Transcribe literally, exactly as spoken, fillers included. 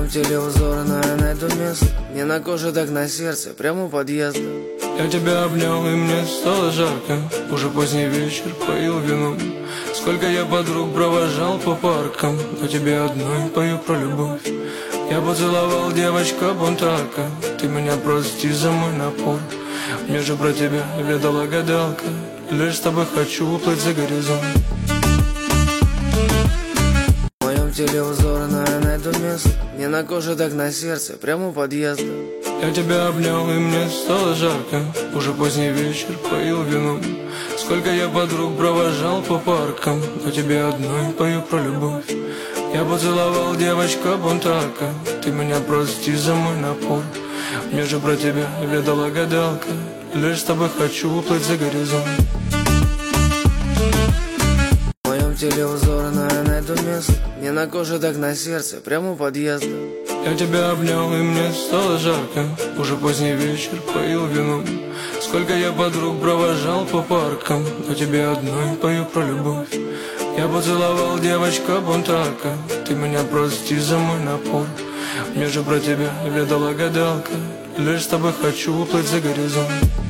телевизора, но я найду место. Не на коже, так на сердце, прямо у подъезда. Я тебя обнял, и мне стало жарко. Уже поздний вечер, поил вино. Сколько я подруг провожал по паркам, но тебе одной пою про любовь. Я поцеловал, девочка, бунтарка. Ты меня прости за мой напор. Мне же про тебя ведала гадалка. Лишь с тобой хочу уплыть за горизонт. В моем телевизоре, но я найду место. Не на коже, так на сердце, прямо у подъезда. Я тебя обнял, и мне стало жарко. Уже поздний вечер, поил вино. Сколько я подруг провожал по паркам, но тебе одной пою про любовь. Я поцеловал, девочка, бунтарка. Ты меня прости за мой напор. Мне же про тебя ведала гадалка. Лишь с тобой хочу уплыть за горизонт. В моем телевизоре, но я найду место. Не на коже, так на сердце, прямо у подъезда. Я тебя обнял, и мне стало жарко. Уже поздний вечер, поил вино. Сколько я подруг провожал по паркам, но тебе одной пою про любовь. Я поцеловал, девочка, бунтарка. Ты меня прости за мой напор. Мне же про тебя ведала гадалка. Лишь с тобой хочу уплыть за горизонт.